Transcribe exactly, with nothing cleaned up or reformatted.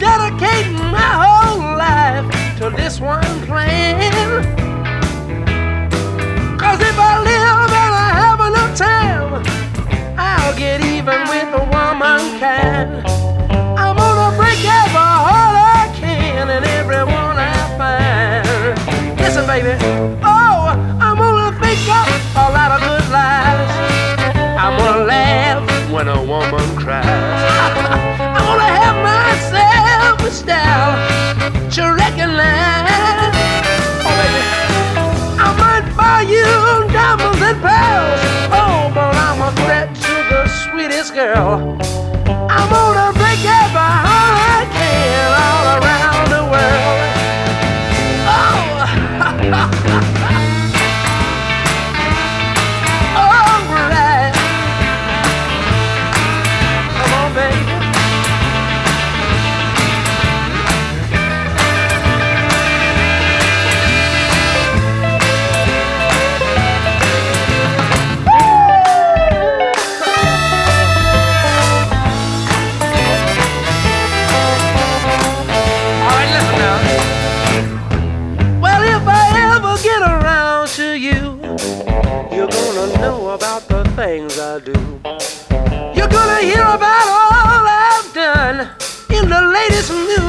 dedicating my whole life to this one plan. Cause if I live and I have enough time, I'll get even with the womankind. I'm gonna break every heart I can and everyone I find. Listen, baby, oh, I'm gonna think up a lot of good lies. I'm gonna laugh when a woman cries. I'm gonna have myself a style to recognize. Oh, baby, I might buy you diamonds and pearls. Oh, but I'm a threat to the sweetest girl. I'm gonna break every heart I can all around the world. Oh, all right. Come on, baby. About the things I do, you're gonna hear about all I've done in the latest news.